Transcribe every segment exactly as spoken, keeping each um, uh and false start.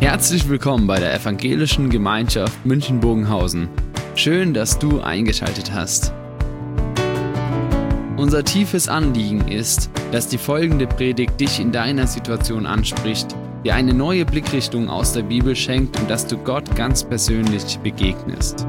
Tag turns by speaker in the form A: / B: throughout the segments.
A: Herzlich willkommen bei der Evangelischen Gemeinschaft München-Bogenhausen. Schön, dass du eingeschaltet hast. Unser tiefes Anliegen ist, dass die folgende Predigt dich in deiner Situation anspricht, dir eine neue Blickrichtung aus der Bibel schenkt und dass du Gott ganz persönlich begegnest.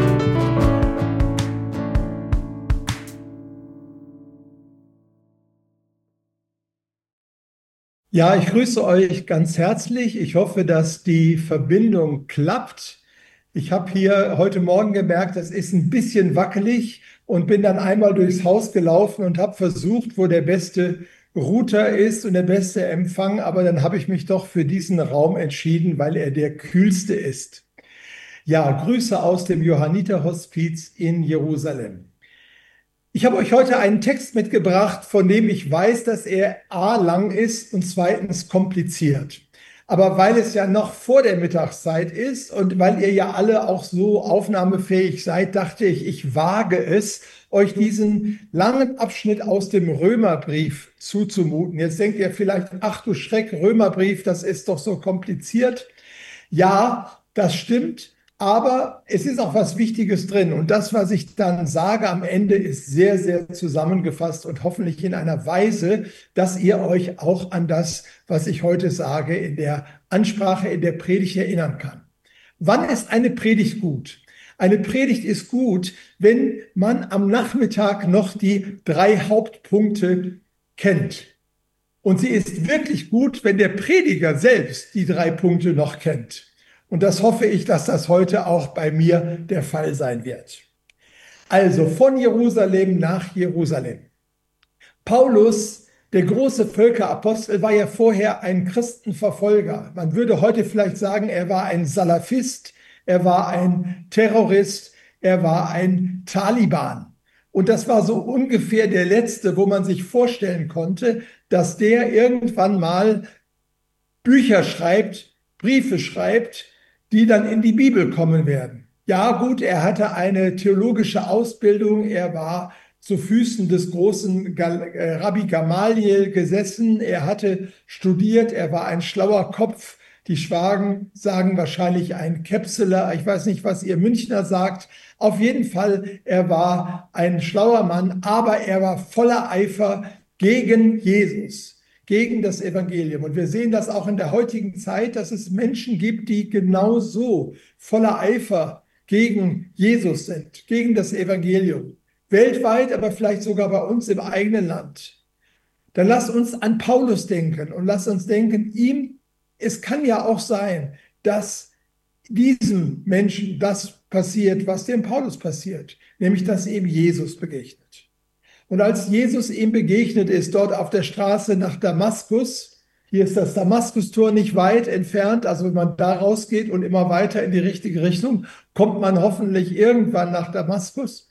B: Ja, ich grüße euch ganz herzlich. Ich hoffe, dass die Verbindung klappt. Ich habe hier heute Morgen gemerkt, es ist ein bisschen wackelig und bin dann einmal durchs Haus gelaufen und habe versucht, wo der beste Router ist und der beste Empfang. Aber dann habe ich mich doch für diesen Raum entschieden, weil er der kühlste ist. Ja, Grüße aus dem Johanniterhospiz in Jerusalem. Ich habe euch heute einen Text mitgebracht, von dem ich weiß, dass er a. lang ist und zweitens kompliziert. Aber weil es ja noch vor der Mittagszeit ist und weil ihr ja alle auch so aufnahmefähig seid, dachte ich, ich wage es, euch diesen langen Abschnitt aus dem Römerbrief zuzumuten. Jetzt denkt ihr vielleicht, ach du Schreck, Römerbrief, das ist doch so kompliziert. Ja, das stimmt. Aber es ist auch was Wichtiges drin. Und das, was ich dann sage am Ende, ist sehr, sehr zusammengefasst und hoffentlich in einer Weise, dass ihr euch auch an das, was ich heute sage, in der Ansprache, in der Predigt erinnern kann. Wann ist eine Predigt gut? Eine Predigt ist gut, wenn man am Nachmittag noch die drei Hauptpunkte kennt. Und sie ist wirklich gut, wenn der Prediger selbst die drei Punkte noch kennt. Und das hoffe ich, dass das heute auch bei mir der Fall sein wird. Also von Jerusalem nach Jerusalem. Paulus, der große Völkerapostel, war ja vorher ein Christenverfolger. Man würde heute vielleicht sagen, er war ein Salafist, er war ein Terrorist, er war ein Taliban. Und das war so ungefähr der letzte, wo man sich vorstellen konnte, dass der irgendwann mal Bücher schreibt, Briefe schreibt, die dann in die Bibel kommen werden. Ja gut, er hatte eine theologische Ausbildung, er war zu Füßen des großen Rabbi Gamaliel gesessen, er hatte studiert, er war ein schlauer Kopf. Die Schwaben sagen wahrscheinlich ein Käpseler, ich weiß nicht, was ihr Münchner sagt. Auf jeden Fall, er war ein schlauer Mann, aber er war voller Eifer gegen Jesus, gegen das Evangelium. Und wir sehen das auch in der heutigen Zeit, dass es Menschen gibt, die genauso voller Eifer gegen Jesus sind, gegen das Evangelium. Weltweit, aber vielleicht sogar bei uns im eigenen Land. Dann lasst uns an Paulus denken und lasst uns denken, ihm, es kann ja auch sein, dass diesem Menschen das passiert, was dem Paulus passiert, nämlich dass ihm Jesus begegnet. Und als Jesus ihm begegnet ist, dort auf der Straße nach Damaskus, hier ist das Damaskustor nicht weit entfernt, also wenn man da rausgeht und immer weiter in die richtige Richtung, kommt man hoffentlich irgendwann nach Damaskus.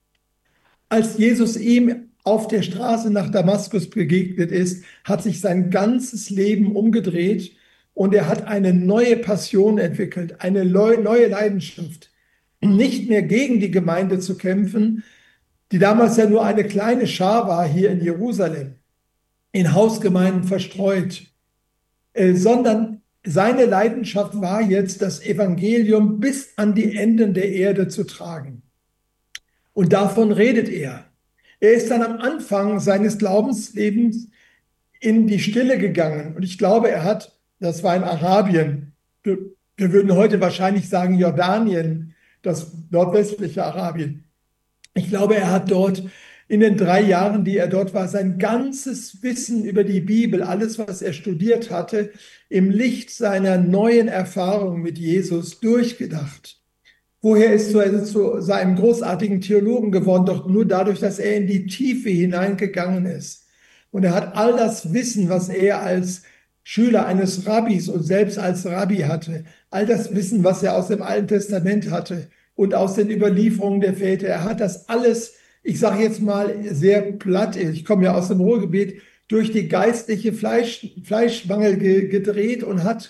B: Als Jesus ihm auf der Straße nach Damaskus begegnet ist, hat sich sein ganzes Leben umgedreht und er hat eine neue Passion entwickelt, eine neue Leidenschaft, nicht mehr gegen die Gemeinde zu kämpfen, die damals ja nur eine kleine Schar war hier in Jerusalem, in Hausgemeinden verstreut, äh, sondern seine Leidenschaft war jetzt, das Evangelium bis an die Enden der Erde zu tragen. Und davon redet er. Er ist dann am Anfang seines Glaubenslebens in die Stille gegangen. Und ich glaube, er hat, das war in Arabien, wir, wir würden heute wahrscheinlich sagen Jordanien, das nordwestliche Arabien. Ich glaube, er hat dort in den drei Jahren, die er dort war, sein ganzes Wissen über die Bibel, alles, was er studiert hatte, im Licht seiner neuen Erfahrung mit Jesus durchgedacht. Woher ist er zu seinem großartigen Theologen geworden? Doch nur dadurch, dass er in die Tiefe hineingegangen ist. Und er hat all das Wissen, was er als Schüler eines Rabbis und selbst als Rabbi hatte, all das Wissen, was er aus dem Alten Testament hatte, und aus den Überlieferungen der Väter. Er hat das alles, ich sage jetzt mal sehr platt, ich komme ja aus dem Ruhrgebiet, durch die geistliche Fleisch, Fleischmangel ge, gedreht und hat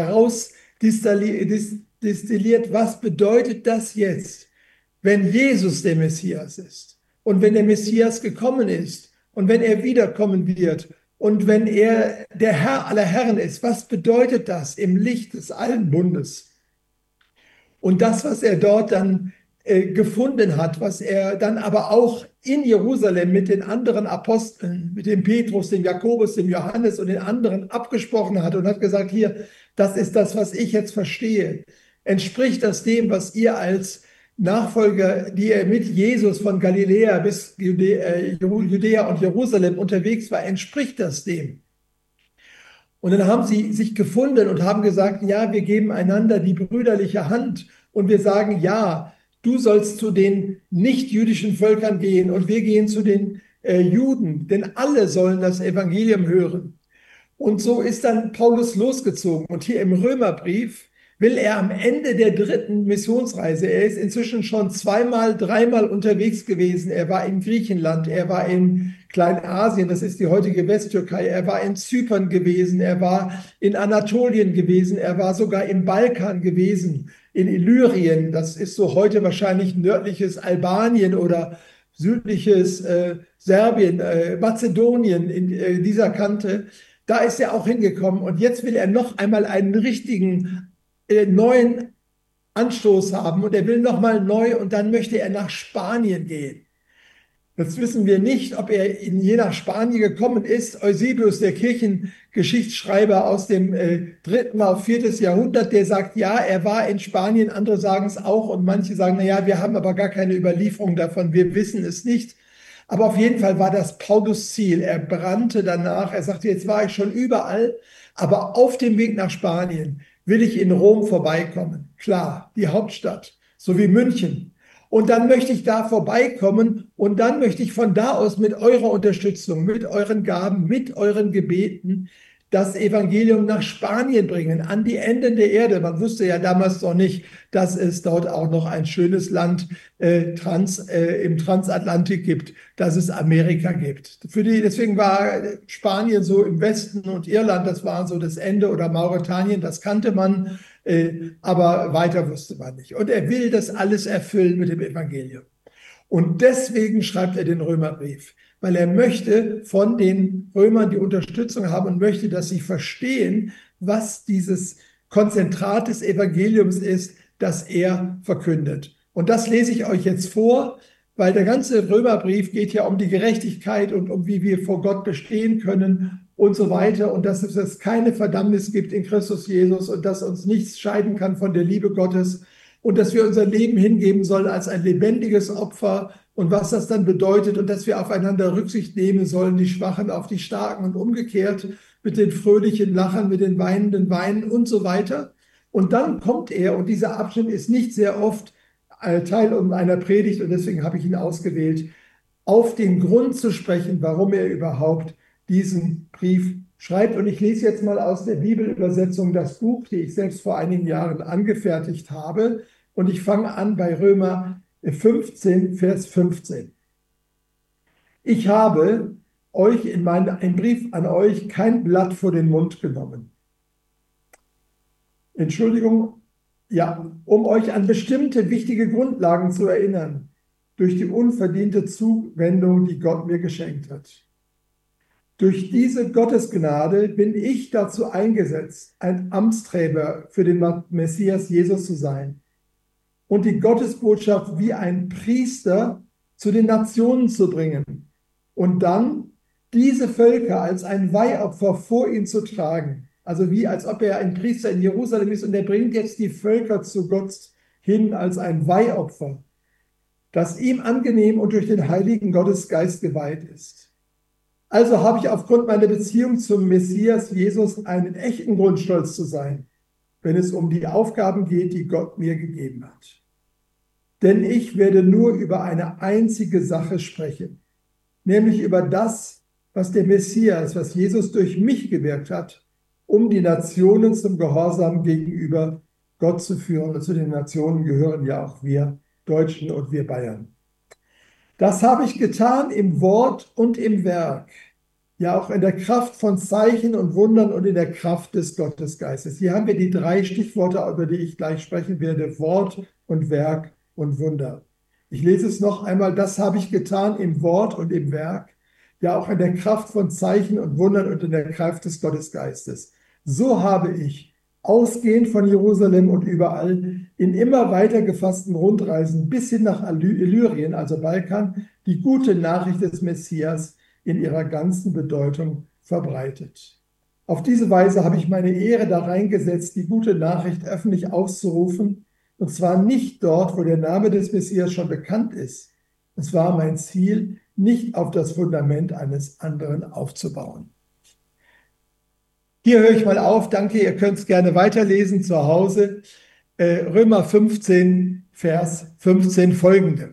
B: herausdestilliert, was bedeutet das jetzt, wenn Jesus der Messias ist und wenn der Messias gekommen ist und wenn er wiederkommen wird. Und wenn er der Herr aller Herren ist, was bedeutet das im Licht des alten Bundes? Und das, was er dort dann äh, gefunden hat, was er dann aber auch in Jerusalem mit den anderen Aposteln, mit dem Petrus, dem Jakobus, dem Johannes und den anderen abgesprochen hat und hat gesagt, hier, das ist das, was ich jetzt verstehe. Entspricht das dem, was ihr als Nachfolger, die ihr mit Jesus von Galiläa bis Judäa und Jerusalem unterwegs war, entspricht das dem? Und dann haben sie sich gefunden und haben gesagt, ja, wir geben einander die brüderliche Hand und wir sagen, ja, du sollst zu den nicht-jüdischen Völkern gehen und wir gehen zu den äh, Juden, denn alle sollen das Evangelium hören. Und so ist dann Paulus losgezogen. Und hier im Römerbrief will er am Ende der dritten Missionsreise, er ist inzwischen schon zweimal, dreimal unterwegs gewesen. Er war in Griechenland, er war in Kleinasien, das ist die heutige Westtürkei, er war in Zypern gewesen, er war in Anatolien gewesen, er war sogar im Balkan gewesen, in Illyrien, das ist so heute wahrscheinlich nördliches Albanien oder südliches äh, Serbien, äh, Mazedonien in äh, dieser Kante. Da ist er auch hingekommen und jetzt will er noch einmal einen richtigen neuen Anstoß haben und er will nochmal neu und dann möchte er nach Spanien gehen. Jetzt wissen wir nicht, ob er in, je nach Spanien gekommen ist. Eusebius, der Kirchengeschichtsschreiber aus dem äh, dritten auf viertes Jahrhundert, der sagt, ja, er war in Spanien, andere sagen es auch und manche sagen, na ja, wir haben aber gar keine Überlieferung davon, wir wissen es nicht. Aber auf jeden Fall war das Paulus Ziel. Er brannte danach, er sagte, jetzt war ich schon überall, aber auf dem Weg nach Spanien will ich in Rom vorbeikommen. Klar, die Hauptstadt, so wie München. Und dann möchte ich da vorbeikommen und dann möchte ich von da aus mit eurer Unterstützung, mit euren Gaben, mit euren Gebeten das Evangelium nach Spanien bringen, an die Enden der Erde. Man wusste ja damals noch nicht, dass es dort auch noch ein schönes Land äh, trans, äh, im Transatlantik gibt, dass es Amerika gibt. Für die, deswegen war Spanien so im Westen und Irland, das war so das Ende, oder Mauretanien, das kannte man, äh, aber weiter wusste man nicht. Und er will das alles erfüllen mit dem Evangelium. Und deswegen schreibt er den Römerbrief, weil er möchte von den Römern die Unterstützung haben und möchte, dass sie verstehen, was dieses Konzentrat des Evangeliums ist, das er verkündet. Und das lese ich euch jetzt vor, weil der ganze Römerbrief geht ja um die Gerechtigkeit und um wie wir vor Gott bestehen können und so weiter und dass es keine Verdammnis gibt in Christus Jesus und dass uns nichts scheiden kann von der Liebe Gottes und dass wir unser Leben hingeben sollen als ein lebendiges Opfer und was das dann bedeutet und dass wir aufeinander Rücksicht nehmen sollen, die Schwachen auf die Starken und umgekehrt mit den fröhlichen Lachern, mit den weinenden Weinen und so weiter. Und dann kommt er, und dieser Abschnitt ist nicht sehr oft Teil einer Predigt und deswegen habe ich ihn ausgewählt, auf den Grund zu sprechen, warum er überhaupt diesen Brief schreibt. Und ich lese jetzt mal aus der Bibelübersetzung das Buch, die ich selbst vor einigen Jahren angefertigt habe. Und ich fange an bei Römer fünfzehn, Vers fünfzehn. Ich habe euch in meinem ein Brief an euch kein Blatt vor den Mund genommen. Entschuldigung, ja, um euch an bestimmte wichtige Grundlagen zu erinnern, durch die unverdiente Zuwendung, die Gott mir geschenkt hat. Durch diese Gottesgnade bin ich dazu eingesetzt, ein Amtsträger für den Messias Jesus zu sein und die Gottesbotschaft wie ein Priester zu den Nationen zu bringen und dann diese Völker als ein Weihopfer vor ihn zu tragen. Also wie als ob er ein Priester in Jerusalem ist und er bringt jetzt die Völker zu Gott hin als ein Weihopfer, das ihm angenehm und durch den Heiligen Gottesgeist geweiht ist. Also habe ich aufgrund meiner Beziehung zum Messias Jesus einen echten Grund, stolz zu sein, wenn es um die Aufgaben geht, die Gott mir gegeben hat. Denn ich werde nur über eine einzige Sache sprechen, nämlich über das, was der Messias, was Jesus durch mich gewirkt hat, um die Nationen zum Gehorsam gegenüber Gott zu führen. Und zu den Nationen gehören ja auch wir Deutschen und wir Bayern. Das habe ich getan im Wort und im Werk, ja auch in der Kraft von Zeichen und Wundern und in der Kraft des Gottesgeistes. Hier haben wir die drei Stichworte, über die ich gleich sprechen werde: Wort und Werk und Wunder. Ich lese es noch einmal: Das habe ich getan im Wort und im Werk, ja auch in der Kraft von Zeichen und Wundern und in der Kraft des Gottesgeistes. So habe ich, ausgehend von Jerusalem und überall, in immer weiter gefassten Rundreisen bis hin nach Illyrien, also Balkan, die gute Nachricht des Messias in ihrer ganzen Bedeutung verbreitet. Auf diese Weise habe ich meine Ehre da reingesetzt, die gute Nachricht öffentlich auszurufen, und zwar nicht dort, wo der Name des Messias schon bekannt ist. Es war mein Ziel, nicht auf das Fundament eines anderen aufzubauen. Hier höre ich mal auf. Danke, ihr könnt es gerne weiterlesen zu Hause. Äh, Römer fünfzehn, Vers fünfzehn folgende.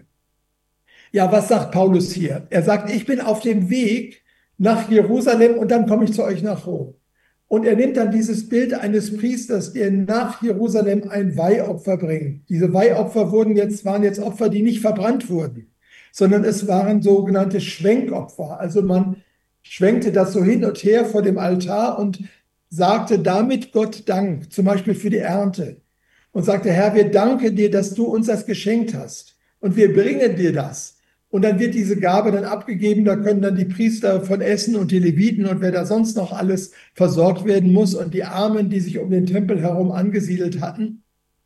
B: Ja, was sagt Paulus hier? Er sagt, ich bin auf dem Weg nach Jerusalem und dann komme ich zu euch nach Rom. Und er nimmt dann dieses Bild eines Priesters, der nach Jerusalem ein Weihopfer bringt. Diese Weihopfer wurden jetzt, waren jetzt Opfer, die nicht verbrannt wurden, sondern es waren sogenannte Schwenkopfer. Also man schwenkte das so hin und her vor dem Altar und sagte damit Gott Dank, zum Beispiel für die Ernte. Und sagte, Herr, wir danken dir, dass du uns das geschenkt hast. Und wir bringen dir das. Und dann wird diese Gabe dann abgegeben, da können dann die Priester von essen und die Leviten und wer da sonst noch alles versorgt werden muss und die Armen, die sich um den Tempel herum angesiedelt hatten.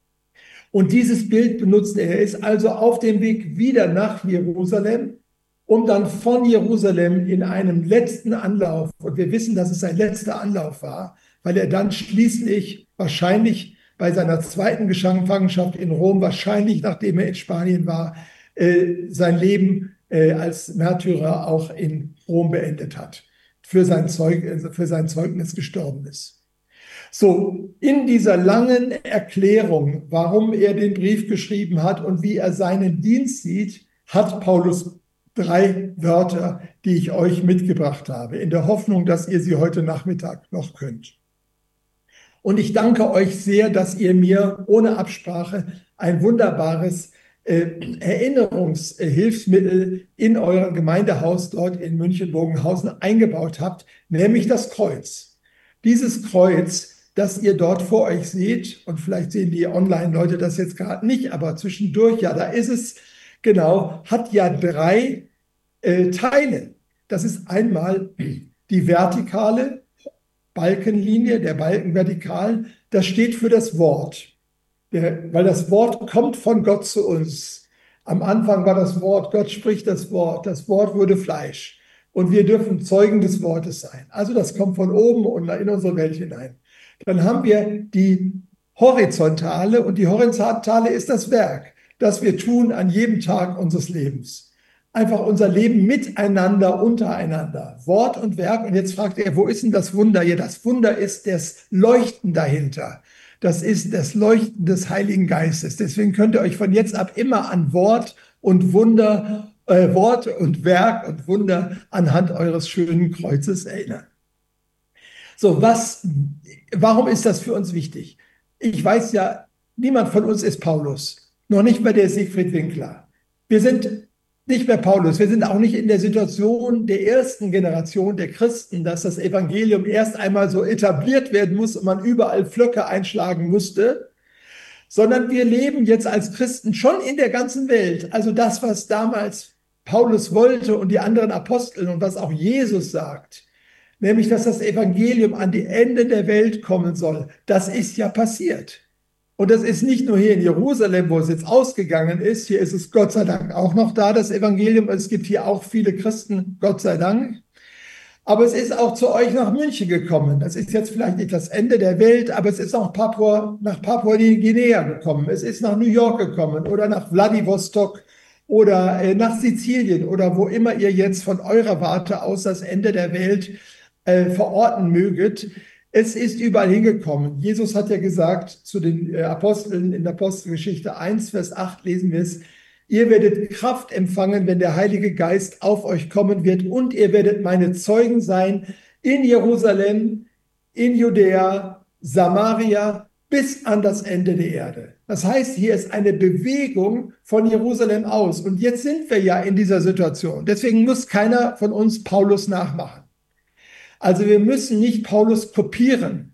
B: Und dieses Bild benutzt er. Er ist also auf dem Weg wieder nach Jerusalem, um dann von Jerusalem in einem letzten Anlauf, und wir wissen, dass es sein letzter Anlauf war, weil er dann schließlich wahrscheinlich bei seiner zweiten Gefangenschaft in Rom, wahrscheinlich nachdem er in Spanien war, sein Leben als Märtyrer auch in Rom beendet hat, für sein, Zeug, für sein Zeugnis gestorben ist. So, in dieser langen Erklärung, warum er den Brief geschrieben hat und wie er seinen Dienst sieht, hat Paulus drei Wörter, die ich euch mitgebracht habe, in der Hoffnung, dass ihr sie heute Nachmittag noch könnt. Und ich danke euch sehr, dass ihr mir ohne Absprache ein wunderbares Erinnerungshilfsmittel in eurem Gemeindehaus dort in München-Bogenhausen eingebaut habt, nämlich das Kreuz. Dieses Kreuz, das ihr dort vor euch seht, und vielleicht sehen die Online-Leute das jetzt gerade nicht, aber zwischendurch, ja, da ist es, genau, hat ja drei äh, Teile. Das ist einmal die vertikale Balkenlinie, der Balken vertikal, das steht für das Wort. Der, weil das Wort kommt von Gott zu uns. Am Anfang war das Wort, Gott spricht das Wort, das Wort wurde Fleisch und wir dürfen Zeugen des Wortes sein. Also das kommt von oben und in unsere Welt hinein. Dann haben wir die horizontale und die horizontale ist das Werk, das wir tun an jedem Tag unseres Lebens. Einfach unser Leben miteinander, untereinander, Wort und Werk. Und jetzt fragt er, wo ist denn das Wunder hier? Das Wunder ist das Leuchten dahinter. Das ist das Leuchten des Heiligen Geistes. Deswegen könnt ihr euch von jetzt ab immer an Wort und Wunder, äh, Wort und Werk und Wunder anhand eures schönen Kreuzes erinnern. So, was, warum ist das für uns wichtig? Ich weiß ja, niemand von uns ist Paulus, noch nicht mal der Siegfried Winkler. Wir sind nicht mehr Paulus, wir sind auch nicht in der Situation der ersten Generation der Christen, dass das Evangelium erst einmal so etabliert werden muss und man überall Pflöcke einschlagen musste, sondern wir leben jetzt als Christen schon in der ganzen Welt. Also das, was damals Paulus wollte und die anderen Apostel und was auch Jesus sagt, nämlich, dass das Evangelium an die Enden der Welt kommen soll, das ist ja passiert. Und das ist nicht nur hier in Jerusalem, wo es jetzt ausgegangen ist. Hier ist es Gott sei Dank auch noch da, das Evangelium. Es gibt hier auch viele Christen, Gott sei Dank. Aber es ist auch zu euch nach München gekommen. Das ist jetzt vielleicht nicht das Ende der Welt, aber es ist auch Papua, nach Papua-Neuguinea gekommen. Es ist nach New York gekommen oder nach Vladivostok oder äh, nach Sizilien oder wo immer ihr jetzt von eurer Warte aus das Ende der Welt äh, verorten möget. Es ist überall hingekommen. Jesus hat ja gesagt zu den Aposteln in der Apostelgeschichte eins, Vers acht lesen wir es, ihr werdet Kraft empfangen, wenn der Heilige Geist auf euch kommen wird und ihr werdet meine Zeugen sein in Jerusalem, in Judäa, Samaria bis an das Ende der Erde. Das heißt, hier ist eine Bewegung von Jerusalem aus. Und jetzt sind wir ja in dieser Situation. Deswegen muss keiner von uns Paulus nachmachen. Also wir müssen nicht Paulus kopieren.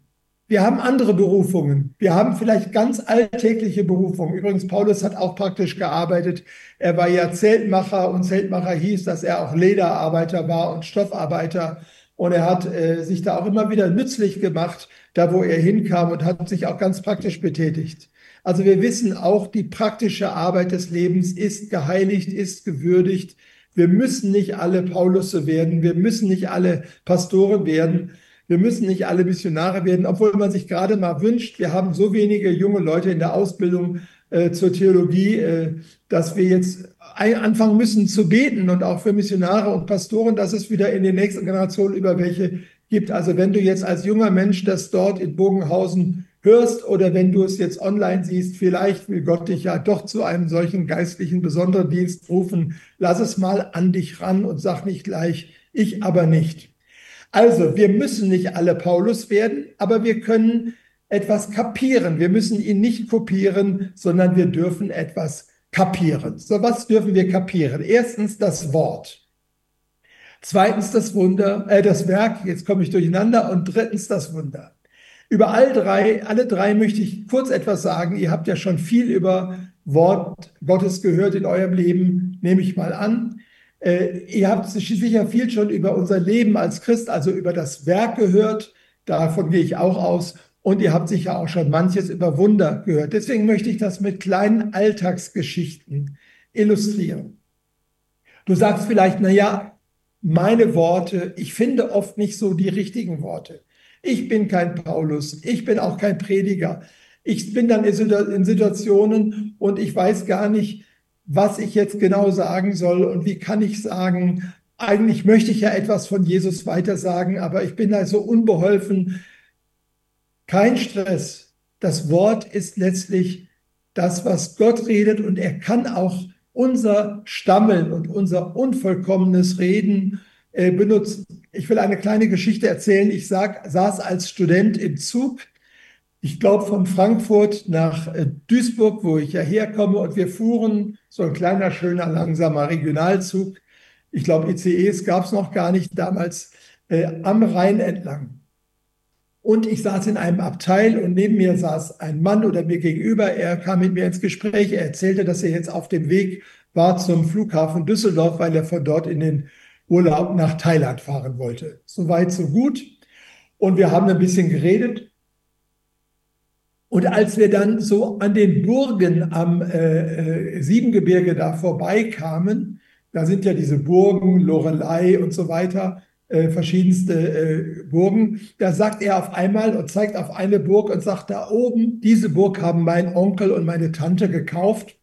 B: Wir haben andere Berufungen. Wir haben vielleicht ganz alltägliche Berufungen. Übrigens, Paulus hat auch praktisch gearbeitet. Er war ja Zeltmacher und Zeltmacher hieß, dass er auch Lederarbeiter war und Stoffarbeiter. Und er hat äh, sich da auch immer wieder nützlich gemacht, da wo er hinkam und hat sich auch ganz praktisch betätigt. Also wir wissen auch, die praktische Arbeit des Lebens ist geheiligt, ist gewürdigt. Wir müssen nicht alle Paulusse werden. Wir müssen nicht alle Pastoren werden. Wir müssen nicht alle Missionare werden, obwohl man sich gerade mal wünscht, wir haben so wenige junge Leute in der Ausbildung äh, zur Theologie, äh, dass wir jetzt ein, anfangen müssen zu beten und auch für Missionare und Pastoren, dass es wieder in den nächsten Generationen über welche gibt. Also wenn du jetzt als junger Mensch das dort in Bogenhausen hörst oder wenn du es jetzt online siehst, vielleicht will Gott dich ja doch zu einem solchen geistlichen besonderen Dienst rufen. Lass es mal an dich ran und sag nicht gleich, ich aber nicht. Also, wir müssen nicht alle Paulus werden, aber wir können etwas kapieren. Wir müssen ihn nicht kopieren, sondern wir dürfen etwas kapieren. So, was dürfen wir kapieren? Erstens das Wort. Zweitens das Wunder, äh, das Werk, jetzt komme ich durcheinander, und drittens das Wunder. Über all drei, alle drei möchte ich kurz etwas sagen. Ihr habt ja schon viel über Wort Gottes gehört in eurem Leben, nehme ich mal an. Äh, ihr habt sicher viel schon über unser Leben als Christ, also über das Werk gehört. Davon gehe ich auch aus. Und ihr habt sicher auch schon manches über Wunder gehört. Deswegen möchte ich das mit kleinen Alltagsgeschichten illustrieren. Du sagst vielleicht, na ja, meine Worte, ich finde oft nicht so die richtigen Worte. Ich bin kein Paulus, ich bin auch kein Prediger. Ich bin dann in Situationen und ich weiß gar nicht, was ich jetzt genau sagen soll und wie kann ich sagen, eigentlich möchte ich ja etwas von Jesus weitersagen, aber ich bin da so unbeholfen. Kein Stress. Das Wort ist letztlich das, was Gott redet, und er kann auch unser Stammeln und unser unvollkommenes Reden äh, benutzen. Ich will eine kleine Geschichte erzählen. Ich sag, saß als Student im Zug, ich glaube von Frankfurt nach äh, Duisburg, wo ich ja herkomme, und wir fuhren so ein kleiner, schöner, langsamer Regionalzug. Ich glaube, I C Es gab es noch gar nicht damals, äh, am Rhein entlang. Und ich saß in einem Abteil und neben mir saß ein Mann oder mir gegenüber. Er kam mit mir ins Gespräch. Er erzählte, dass er jetzt auf dem Weg war zum Flughafen Düsseldorf, weil er von dort in den Urlaub nach Thailand fahren wollte. Soweit, so gut. Und wir haben ein bisschen geredet. Und als wir dann so an den Burgen am äh, Siebengebirge da vorbeikamen, da sind ja diese Burgen, Lorelei und so weiter, äh, verschiedenste äh, Burgen, da sagt er auf einmal und zeigt auf eine Burg und sagt, da oben, diese Burg haben mein Onkel und meine Tante gekauft.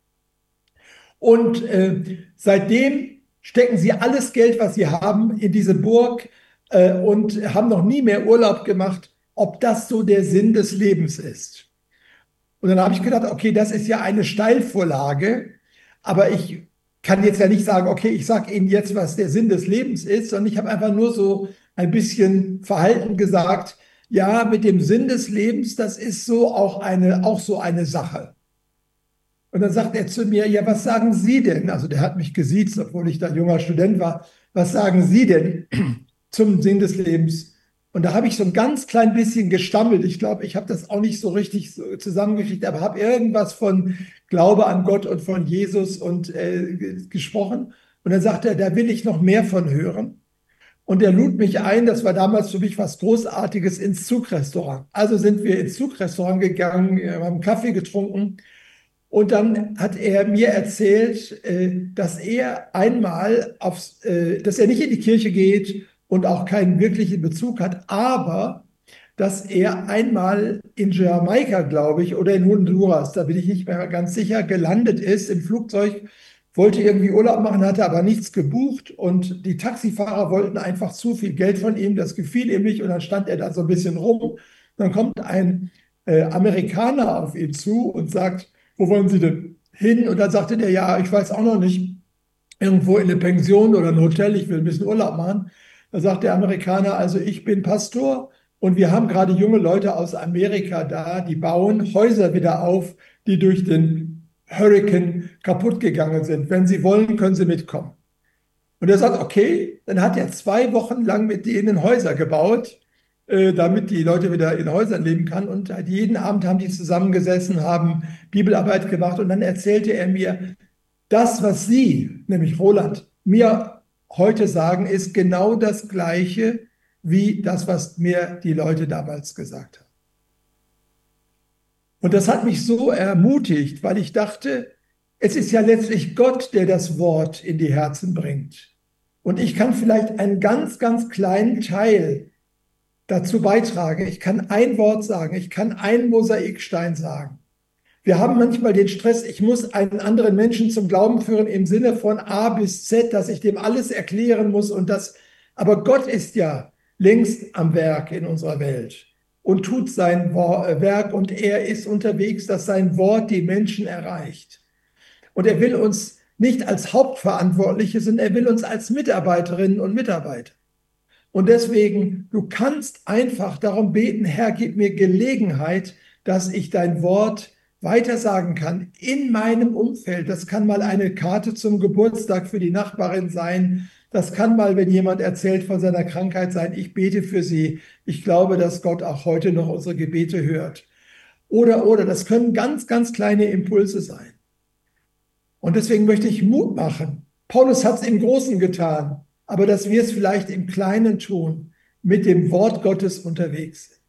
B: Und äh, seitdem stecken sie alles Geld, was sie haben, in diese Burg äh, und haben noch nie mehr Urlaub gemacht, ob das so der Sinn des Lebens ist. Und dann habe ich gedacht, okay, das ist ja eine Steilvorlage, aber ich kann jetzt ja nicht sagen, okay, ich sage Ihnen jetzt, was der Sinn des Lebens ist, sondern ich habe einfach nur so ein bisschen verhalten gesagt, ja, mit dem Sinn des Lebens, das ist so auch eine, auch so eine Sache. Und dann sagt er zu mir, ja, was sagen Sie denn? Also der hat mich gesiezt, obwohl ich da junger Student war. Was sagen Sie denn zum Sinn des Lebens? Und da habe ich so ein ganz klein bisschen gestammelt. Ich glaube, ich habe das auch nicht so richtig so zusammengekriegt, aber habe irgendwas von Glaube an Gott und von Jesus und äh, gesprochen. Und dann sagte er, da will ich noch mehr von hören. Und er lud mich ein, das war damals für mich was Großartiges, ins Zugrestaurant. Also sind wir ins Zugrestaurant gegangen, wir haben Kaffee getrunken. Und dann hat er mir erzählt, äh, dass er einmal aufs, äh, dass er nicht in die Kirche geht und auch keinen wirklichen Bezug hat, aber dass er einmal in Jamaika, glaube ich, oder in Honduras, da bin ich nicht mehr ganz sicher, gelandet ist im Flugzeug, wollte irgendwie Urlaub machen, hatte aber nichts gebucht und die Taxifahrer wollten einfach zu viel Geld von ihm, das gefiel ihm nicht und dann stand er da so ein bisschen rum. Dann kommt ein äh, Amerikaner auf ihn zu und sagt, wo wollen Sie denn hin? Und dann sagte der, ja, ich weiß auch noch nicht, irgendwo in eine Pension oder ein Hotel, ich will ein bisschen Urlaub machen. Da sagt der Amerikaner, also ich bin Pastor und wir haben gerade junge Leute aus Amerika da, die bauen Häuser wieder auf, die durch den Hurrikan kaputt gegangen sind. Wenn Sie wollen, können Sie mitkommen. Und er sagt, okay, dann hat er zwei Wochen lang mit denen Häuser gebaut, äh, damit die Leute wieder in Häusern leben kann. Und halt jeden Abend haben die zusammengesessen, haben Bibelarbeit gemacht und dann erzählte er mir, das, was Sie, nämlich Roland, mir heute sagen, ist genau das Gleiche wie das, was mir die Leute damals gesagt haben. Und das hat mich so ermutigt, weil ich dachte, es ist ja letztlich Gott, der das Wort in die Herzen bringt. Und ich kann vielleicht einen ganz, ganz kleinen Teil dazu beitragen. Ich kann ein Wort sagen, ich kann einen Mosaikstein sagen. Wir haben manchmal den Stress, ich muss einen anderen Menschen zum Glauben führen im Sinne von A bis Z, dass ich dem alles erklären muss und das, aber Gott ist ja längst am Werk in unserer Welt und tut sein Werk und er ist unterwegs, dass sein Wort die Menschen erreicht. Und er will uns nicht als Hauptverantwortliche, sondern er will uns als Mitarbeiterinnen und Mitarbeiter. Und deswegen, du kannst einfach darum beten, Herr, gib mir Gelegenheit, dass ich dein Wort weitersagen kann in meinem Umfeld. Das kann mal eine Karte zum Geburtstag für die Nachbarin sein. Das kann mal, wenn jemand erzählt von seiner Krankheit sein, ich bete für sie. Ich glaube, dass Gott auch heute noch unsere Gebete hört. Oder, oder, das können ganz, ganz kleine Impulse sein. Und deswegen möchte ich Mut machen. Paulus hat es im Großen getan, aber dass wir es vielleicht im Kleinen tun, mit dem Wort Gottes unterwegs sind.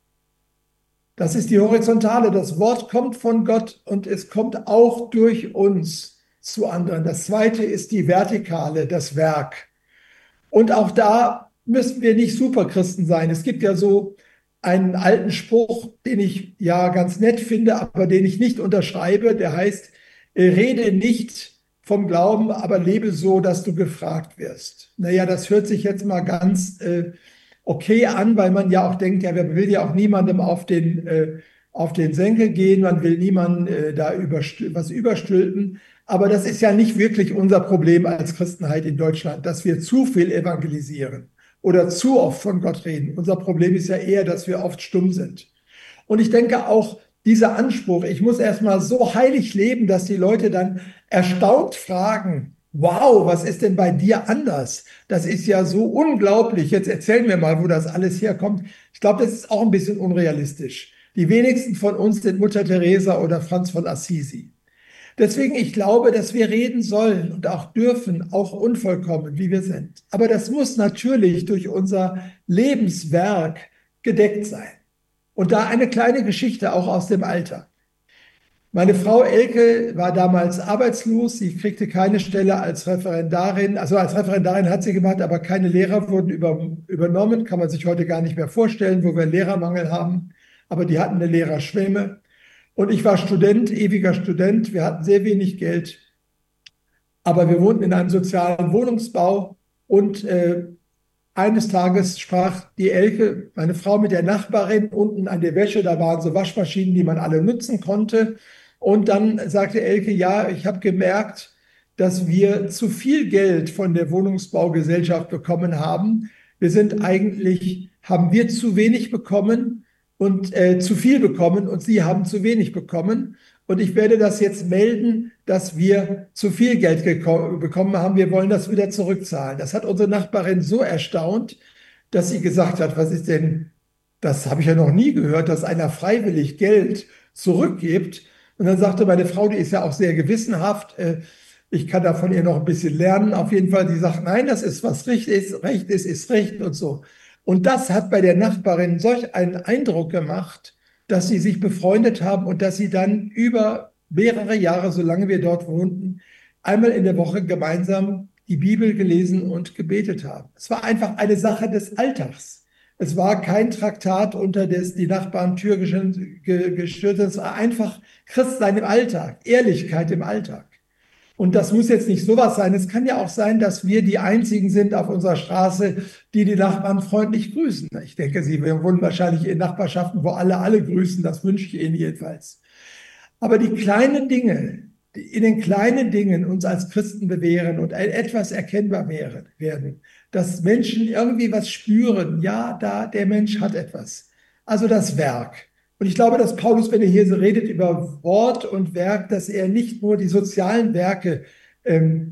B: Das ist die Horizontale. Das Wort kommt von Gott und es kommt auch durch uns zu anderen. Das Zweite ist die Vertikale, das Werk. Und auch da müssen wir nicht Superchristen sein. Es gibt ja so einen alten Spruch, den ich ja ganz nett finde, aber den ich nicht unterschreibe. Der heißt, rede nicht vom Glauben, aber lebe so, dass du gefragt wirst. Naja, das hört sich jetzt mal ganz äh, okay an, weil man ja auch denkt, ja, man will ja auch niemandem auf den, äh, auf den Senkel gehen, man will niemandem äh, da überstül- was überstülpen. Aber das ist ja nicht wirklich unser Problem als Christenheit in Deutschland, dass wir zu viel evangelisieren oder zu oft von Gott reden. Unser Problem ist ja eher, dass wir oft stumm sind. Und ich denke auch, dieser Anspruch, ich muss erstmal so heilig leben, dass die Leute dann erstaunt fragen, wow, was ist denn bei dir anders? Das ist ja so unglaublich. Jetzt erzähl mir mal, wo das alles herkommt. Ich glaube, das ist auch ein bisschen unrealistisch. Die wenigsten von uns sind Mutter Teresa oder Franz von Assisi. Deswegen, ich glaube, dass wir reden sollen und auch dürfen, auch unvollkommen, wie wir sind. Aber das muss natürlich durch unser Lebenswerk gedeckt sein. Und da eine kleine Geschichte auch aus dem Alltag. Meine Frau Elke war damals arbeitslos. Sie kriegte keine Stelle als Referendarin. Also als Referendarin hat sie gemacht, aber keine Lehrer wurden über, übernommen. Kann man sich heute gar nicht mehr vorstellen, wo wir einen Lehrermangel haben. Aber die hatten eine Lehrerschwemme. Und ich war Student, ewiger Student. Wir hatten sehr wenig Geld. Aber wir wohnten in einem sozialen Wohnungsbau. Und äh, eines Tages sprach die Elke, meine Frau, mit der Nachbarin unten an der Wäsche. Da waren so Waschmaschinen, die man alle nutzen konnte. Und dann sagte Elke, ja, ich habe gemerkt, dass wir zu viel Geld von der Wohnungsbaugesellschaft bekommen haben. Wir sind eigentlich, haben wir zu wenig bekommen und äh, zu viel bekommen und Sie haben zu wenig bekommen. Und ich werde das jetzt melden, dass wir zu viel Geld bekommen haben. Wir wollen das wieder zurückzahlen. Das hat unsere Nachbarin so erstaunt, dass sie gesagt hat, was ist denn, das habe ich ja noch nie gehört, dass einer freiwillig Geld zurückgibt. Und dann sagte meine Frau, die ist ja auch sehr gewissenhaft, äh, ich kann da von ihr noch ein bisschen lernen. Auf jeden Fall, die sagt, nein, das ist, was Recht ist, Recht ist, ist Recht und so. Und das hat bei der Nachbarin solch einen Eindruck gemacht, dass sie sich befreundet haben und dass sie dann über mehrere Jahre, solange wir dort wohnten, einmal in der Woche gemeinsam die Bibel gelesen und gebetet haben. Es war einfach eine Sache des Alltags. Es war kein Traktat, unter das die Nachbarn Tür gestürzt sind. Es war einfach Christsein im Alltag, Ehrlichkeit im Alltag. Und das muss jetzt nicht sowas sein. Es kann ja auch sein, dass wir die Einzigen sind auf unserer Straße, die die Nachbarn freundlich grüßen. Ich denke, Sie wohnen wahrscheinlich in Nachbarschaften, wo alle alle grüßen. Das wünsche ich Ihnen jedenfalls. Aber die kleinen Dinge, die in den kleinen Dingen uns als Christen bewähren und etwas erkennbar werden, dass Menschen irgendwie was spüren. Ja, da, der Mensch hat etwas. Also das Werk. Und ich glaube, dass Paulus, wenn er hier so redet über Wort und Werk, dass er nicht nur die sozialen Werke ähm,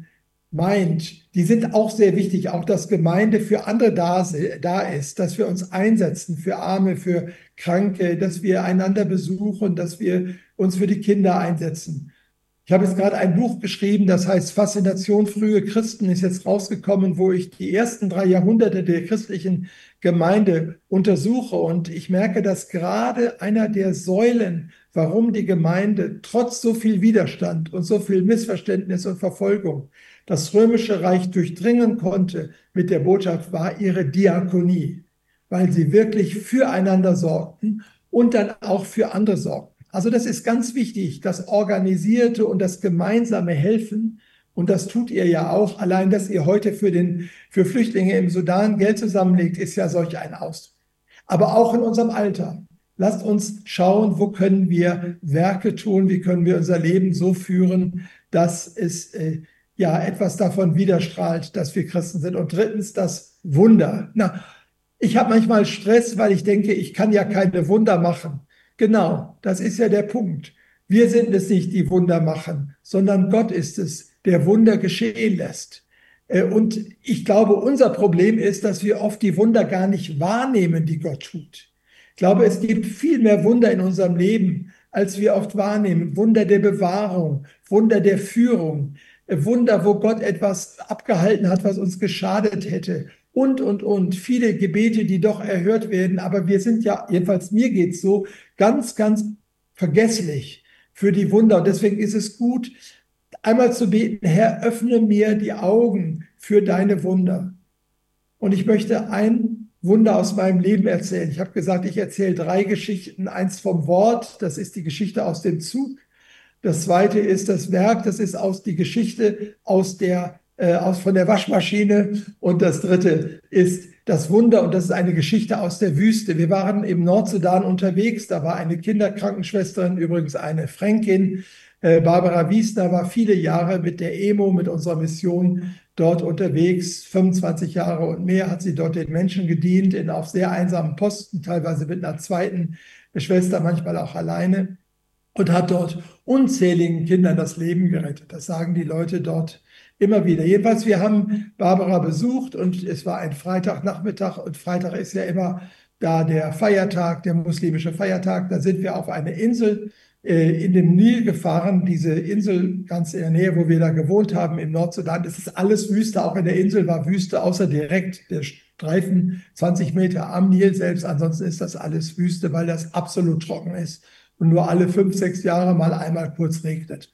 B: meint, die sind auch sehr wichtig, auch dass Gemeinde für andere da, da ist, dass wir uns einsetzen für Arme, für Kranke, dass wir einander besuchen, dass wir uns für die Kinder einsetzen. Ich habe jetzt gerade ein Buch geschrieben, das heißt Faszination frühe Christen, ist jetzt rausgekommen, wo ich die ersten drei Jahrhunderte der christlichen Gemeinde untersuche. Und ich merke, dass gerade einer der Säulen, warum die Gemeinde trotz so viel Widerstand und so viel Missverständnis und Verfolgung das Römische Reich durchdringen konnte mit der Botschaft, war ihre Diakonie, weil sie wirklich füreinander sorgten und dann auch für andere sorgten. Also das ist ganz wichtig, das organisierte und das gemeinsame Helfen. Und das tut ihr ja auch. Allein, dass ihr heute für, den, für Flüchtlinge im Sudan Geld zusammenlegt, ist ja solch ein Ausdruck. Aber auch in unserem Alltag. Lasst uns schauen, wo können wir Werke tun, wie können wir unser Leben so führen, dass es äh, ja etwas davon widerstrahlt, dass wir Christen sind. Und drittens, das Wunder. Na, ich habe manchmal Stress, weil ich denke, ich kann ja keine Wunder machen. Genau, das ist ja der Punkt. Wir sind es nicht, die Wunder machen, sondern Gott ist es, der Wunder geschehen lässt. Und ich glaube, unser Problem ist, dass wir oft die Wunder gar nicht wahrnehmen, die Gott tut. Ich glaube, es gibt viel mehr Wunder in unserem Leben, als wir oft wahrnehmen. Wunder der Bewahrung, Wunder der Führung, Wunder, wo Gott etwas abgehalten hat, was uns geschadet hätte. Und, und, und. Viele Gebete, die doch erhört werden. Aber wir sind ja, jedenfalls mir geht's so, ganz, ganz vergesslich für die Wunder. Und deswegen ist es gut, einmal zu beten, Herr, öffne mir die Augen für deine Wunder. Und ich möchte ein Wunder aus meinem Leben erzählen. Ich habe gesagt, ich erzähle drei Geschichten. Eins vom Wort, das ist die Geschichte aus dem Zug. Das zweite ist das Werk, das ist aus die Geschichte aus der äh, aus von der Waschmaschine. Und das dritte ist das Wunder, und das ist eine Geschichte aus der Wüste. Wir waren im Nordsudan unterwegs. Da war eine Kinderkrankenschwesterin, übrigens eine Fränkin. Äh, Barbara Wiesner war viele Jahre mit der E M O, mit unserer Mission dort unterwegs. fünfundzwanzig Jahre und mehr hat sie dort den Menschen gedient, in auf sehr einsamen Posten, teilweise mit einer zweiten Schwester, manchmal auch alleine. Und hat dort unzähligen Kindern das Leben gerettet. Das sagen die Leute dort immer wieder. Jedenfalls, wir haben Barbara besucht und es war ein Freitagnachmittag und Freitag ist ja immer da der Feiertag, der muslimische Feiertag. Da sind wir auf eine Insel äh, in dem Nil gefahren. Diese Insel ganz in der Nähe, wo wir da gewohnt haben im Nordsudan. Das ist alles Wüste. Auch in der Insel war Wüste, außer direkt der Streifen zwanzig Meter am Nil selbst. Ansonsten ist das alles Wüste, weil das absolut trocken ist und nur alle fünf, sechs Jahre mal einmal kurz regnet.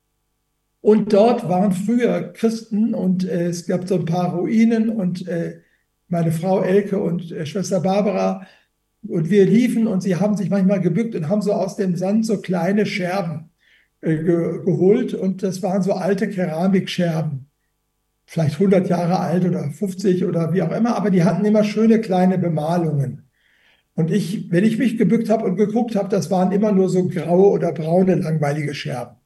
B: Und dort waren früher Christen und äh, es gab so ein paar Ruinen und äh, meine Frau Elke und äh, Schwester Barbara und wir liefen und sie haben sich manchmal gebückt und haben so aus dem Sand so kleine Scherben äh, ge geholt und das waren so alte Keramikscherben, vielleicht hundert Jahre alt oder fünfzig oder wie auch immer, aber die hatten immer schöne kleine Bemalungen. Und ich, wenn ich mich gebückt habe und geguckt habe, das waren immer nur so graue oder braune, langweilige Scherben.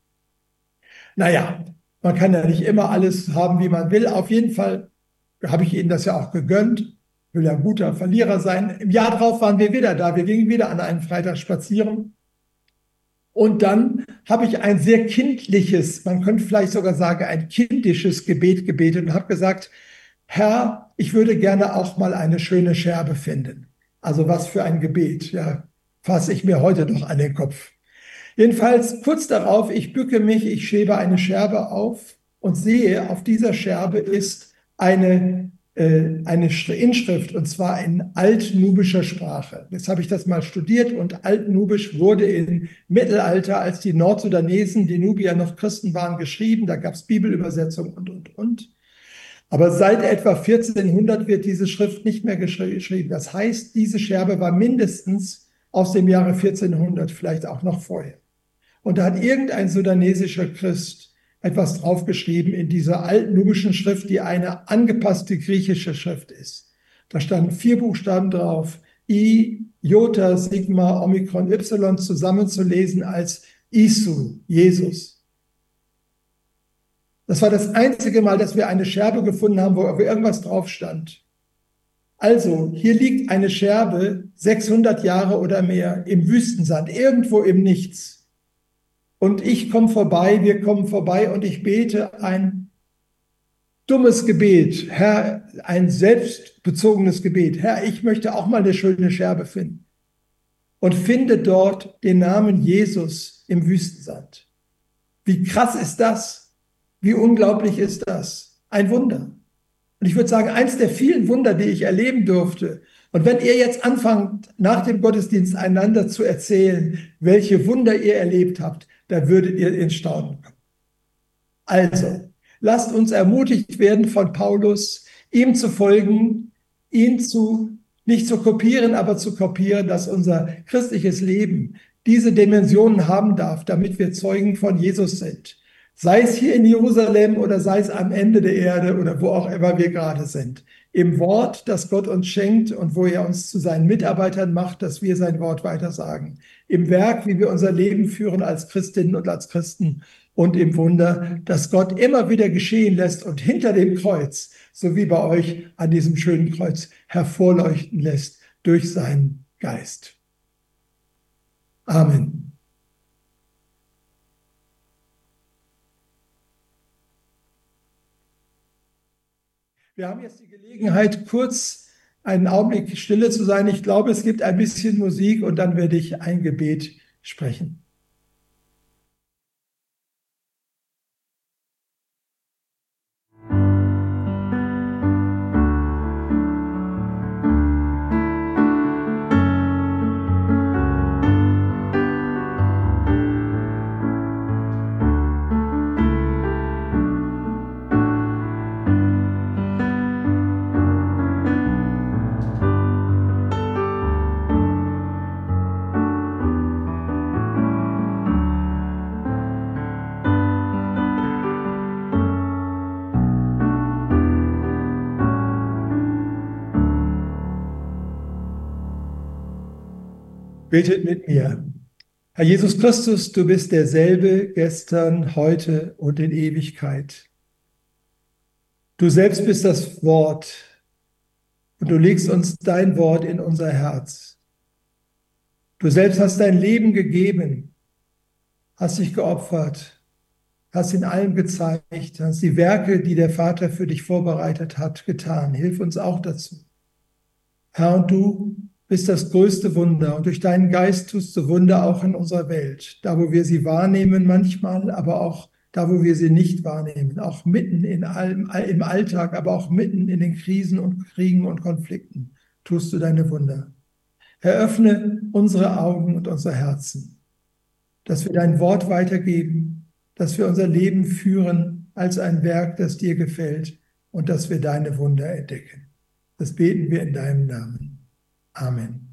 B: Naja, man kann ja nicht immer alles haben, wie man will. Auf jeden Fall habe ich ihnen das ja auch gegönnt. Will ja ein guter Verlierer sein. Im Jahr drauf waren wir wieder da. Wir gingen wieder an einem Freitag spazieren. Und dann habe ich ein sehr kindliches, man könnte vielleicht sogar sagen, ein kindisches Gebet gebetet und habe gesagt, Herr, ich würde gerne auch mal eine schöne Scherbe finden. Also was für ein Gebet, ja, fasse ich mir heute noch an den Kopf. Jedenfalls kurz darauf, ich bücke mich, ich schäbe eine Scherbe auf und sehe, auf dieser Scherbe ist eine, äh, eine Inschrift, und zwar in altnubischer Sprache. Jetzt habe ich das mal studiert und altnubisch wurde im Mittelalter, als die Nordsudanesen, die Nubier noch Christen waren, geschrieben. Da gab es Bibelübersetzungen und, und, und. Aber seit etwa vierzehnhundert wird diese Schrift nicht mehr geschrieben. Das heißt, diese Scherbe war mindestens aus dem Jahre vierzehnhundert, vielleicht auch noch vorher. Und da hat irgendein sudanesischer Christ etwas draufgeschrieben in dieser altnubischen Schrift, die eine angepasste griechische Schrift ist. Da standen vier Buchstaben drauf, I, Jota, Sigma, Omikron, Y, zusammenzulesen als Isu, Jesus. Das war das einzige Mal, dass wir eine Scherbe gefunden haben, wo irgendwas drauf stand. Also, hier liegt eine Scherbe, sechshundert Jahre oder mehr, im Wüstensand, irgendwo im Nichts. Und ich komme vorbei, wir kommen vorbei und ich bete ein dummes Gebet, Herr, ein selbstbezogenes Gebet. Herr, ich möchte auch mal eine schöne Scherbe finden. Und finde dort den Namen Jesus im Wüstensand. Wie krass ist das? Wie unglaublich ist das? Ein Wunder. Und ich würde sagen, eins der vielen Wunder, die ich erleben durfte. Und wenn ihr jetzt anfangt, nach dem Gottesdienst einander zu erzählen, welche Wunder ihr erlebt habt, da würdet ihr ins Staunen kommen. Also, lasst uns ermutigt werden von Paulus, ihm zu folgen, ihn zu, nicht zu kopieren, aber zu kopieren, dass unser christliches Leben diese Dimensionen haben darf, damit wir Zeugen von Jesus sind. Sei es hier in Jerusalem oder sei es am Ende der Erde oder wo auch immer wir gerade sind. Im Wort, das Gott uns schenkt und wo er uns zu seinen Mitarbeitern macht, dass wir sein Wort weitersagen. Im Werk, wie wir unser Leben führen als Christinnen und als Christen. Und im Wunder, das Gott immer wieder geschehen lässt und hinter dem Kreuz, so wie bei euch an diesem schönen Kreuz, hervorleuchten lässt durch seinen Geist. Amen. Wir haben jetzt die Gelegenheit, kurz einen Augenblick stille zu sein. Ich glaube, es gibt ein bisschen Musik und dann werde ich ein Gebet sprechen. Betet mit mir. Herr Jesus Christus, du bist derselbe gestern, heute und in Ewigkeit. Du selbst bist das Wort und du legst uns dein Wort in unser Herz. Du selbst hast dein Leben gegeben, hast dich geopfert, hast in allem gezeigt, hast die Werke, die der Vater für dich vorbereitet hat, getan. Hilf uns auch dazu. Herr, und du bist das größte Wunder und durch deinen Geist tust du Wunder auch in unserer Welt, da wo wir sie wahrnehmen manchmal, aber auch da wo wir sie nicht wahrnehmen, auch mitten in allem, im Alltag, aber auch mitten in den Krisen und Kriegen und Konflikten tust du deine Wunder. Eröffne unsere Augen und unser Herzen, dass wir dein Wort weitergeben, dass wir unser Leben führen als ein Werk, das dir gefällt und dass wir deine Wunder entdecken. Das beten wir in deinem Namen. Amen.